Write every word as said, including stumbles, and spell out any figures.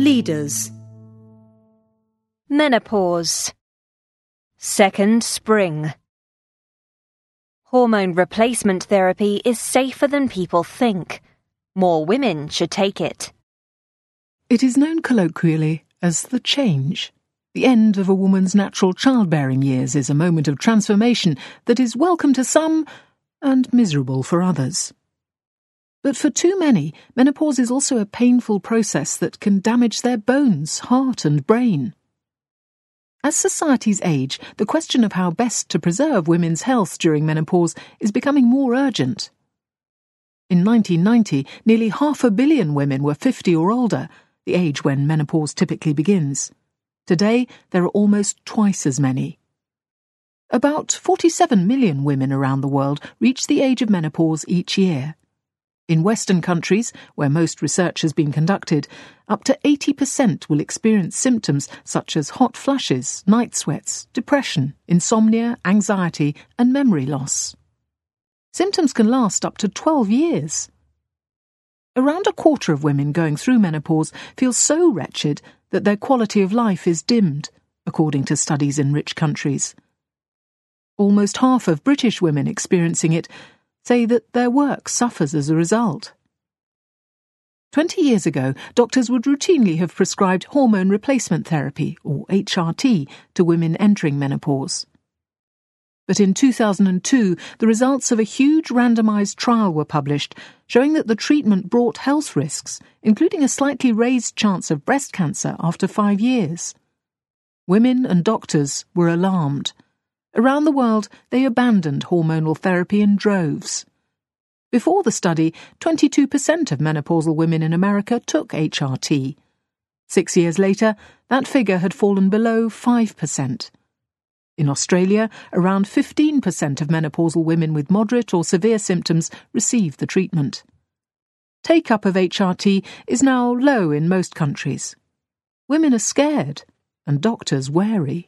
Leaders. Menopause. Second spring. Hormone replacement therapy is safer than people think. More women should take it. It is known colloquially as the change. The end of a woman's natural childbearing years is a moment of transformation that is welcome to some and miserable for others. But for too many, menopause is also a painful process that can damage their bones, heart and brain. As societies age, the question of how best to preserve women's health during menopause is becoming more urgent. In nineteen ninety, nearly half a billion women were fifty or older, the age when menopause typically begins. Today, there are almost twice as many. About forty-seven million women around the world reach the age of menopause each year. In Western countries, where most research has been conducted, up to eighty percent will experience symptoms such as hot flushes, night sweats, depression, insomnia, anxiety, and memory loss. Symptoms can last up to twelve years. Around a quarter of women going through menopause feel so wretched that their quality of life is dimmed, according to studies in rich countries. Almost half of British women experiencing it say that their work suffers as a result. Twenty years ago, doctors would routinely have prescribed hormone replacement therapy, or H R T, to women entering menopause. But in two thousand two, the results of a huge randomised trial were published, showing that the treatment brought health risks, including a slightly raised chance of breast cancer after five years. Women and doctors were alarmed. Around the world, they abandoned hormonal therapy in droves. Before the study, twenty-two percent of menopausal women in America took H R T. Six years later, that figure had fallen below five percent. In Australia, around fifteen percent of menopausal women with moderate or severe symptoms received the treatment. Take-up of H R T is now low in most countries. Women are scared, and doctors wary.